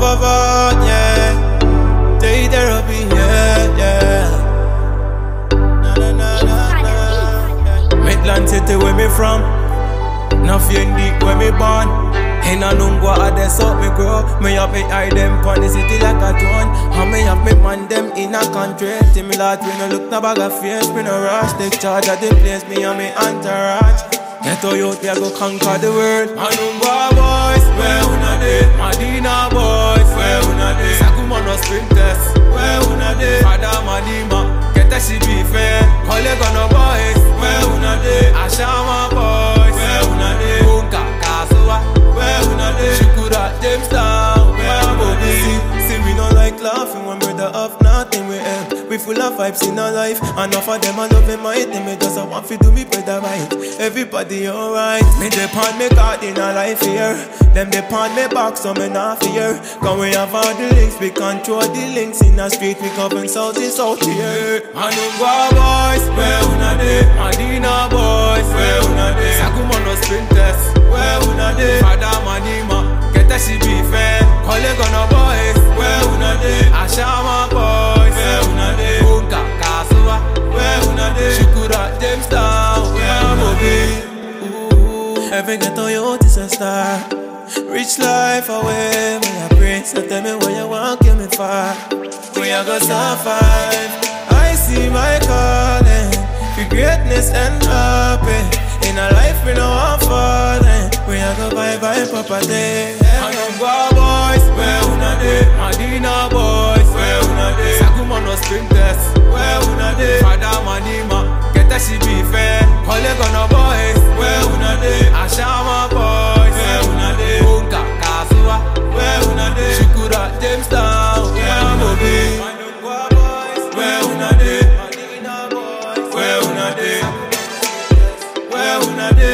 Pavard, yeah. Day therapy, yeah. Midland City where me from, nothing deep where me born. In a Lungwa, that's up me grow. Me have me eye them pon the city like a drone. And me have me man them in a country. Till me lad we no look no bag of face. Me no rush, take charge of the place. Me and me entourage. Get to youth, we go conquer the world. Lungwa boys, where una dey? Madina boys, where una dey? Sakuma no sprinters, where una dey? Fada Madima, get a CB fair. Colleague on the boys, where una dey? Ashama boys, where una dey? Bunka Kasua, where una dey? Shukura Jamestown, where una dey? See we no like laughing when we're the up nothing we end. We full of vibes in our life. Enough of them I love them my them. Me just want to do me better right. Everybody alright. Me depend me caught in a life here. Them depend me back so me not fear. Cause we have all the links. We control the links in the street. We covering south is out here. Lungwa boys, where una dey? Madina boys, where una dey? Sakuma no sprinters, where una dey? Fada Manima, get a CB fair. Colleague on the boys, where una dey? Ashama boys, where una dey? Bunka Kasua, where una dey? Shukura Jamestown, where una dey? Every ghetto youth is a star. Rich life away, me a pray. So tell me where you want, give me far. We a go survive. I see my calling for greatness and happy. In a life we no want falling. We a go buy property. Lungwa boys, where una dey? Madina boys, where una dey? Sakuma no sprinters, where una dey? Fada Manima, get a CB fair. Colleague on the boys, where una dey? Ashama boys, where una dey? Bunka Kasua, where una dey? Shukura Jamestown, where una dey? Lungwa boys, where una dey? Madina boys, where una dey? Where una dey?